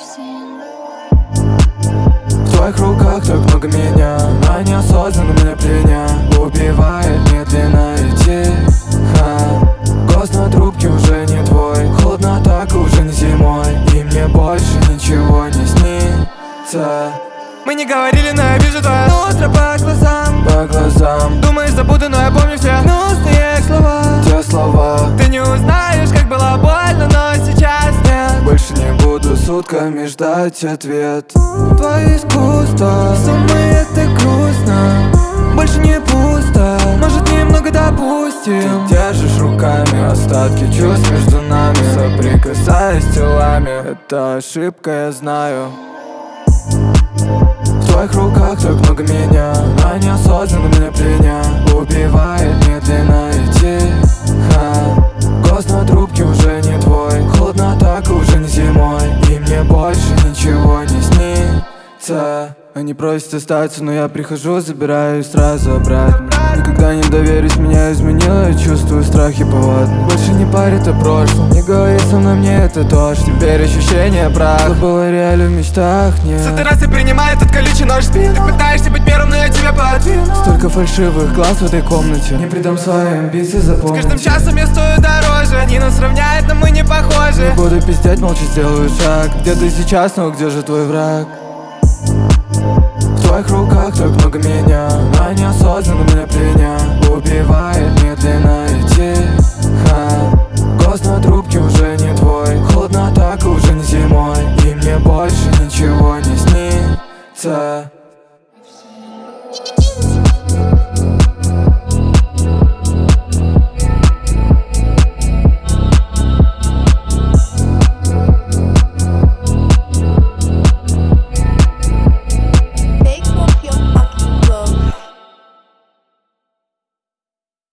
В твоих руках так много меня, но неосознанно меня пленя убивает медленно и тихо. Голос на трубке уже не твой, холодно так уже не зимой, и мне больше ничего не снится. Мы не говорили, но я вижу твое утро по глазам. По глазам Думаешь, забуду, но я помню все гнусные слова. те слова. Ты не узнаешь, как было больно, но сейчас нет. Больше не буду сутками ждать ответ. Твое искусство, с ума это грустно. Больше не пусто, может немного допустим. Ты держишь руками остатки чувств между нами, соприкасаясь телами. Это ошибка, я знаю. В твоих руках так много меня, но неосознанно меня пленя убивает медленно и тихо. Голос на трубке уже не твой, холодно так уже не зимой, и мне больше ничего не снится. Они просят остаться, но я прихожу, забираю сразу обратно. Никогда не доверюсь, меня изменило, я чувствую страх и повадно. Больше не парит о прошлом, не говори со мной, мне это тоже. Теперь ощущение прах, было реально в мечтах, нет. С этой расы принимает этот колючий нож в спину. Ты пытаешься быть первым, но я тебя подвину. Столько фальшивых глаз в этой комнате, не предам свои амбиции, С запомни. каждым часом я стою дороже. Они нас равняют, но мы не похожи. Не буду пиздеть, молча сделаю шаг. Где ты сейчас, но где же твой враг? В твоих руках так много меня, но неосознанно меня пленя убивает медленно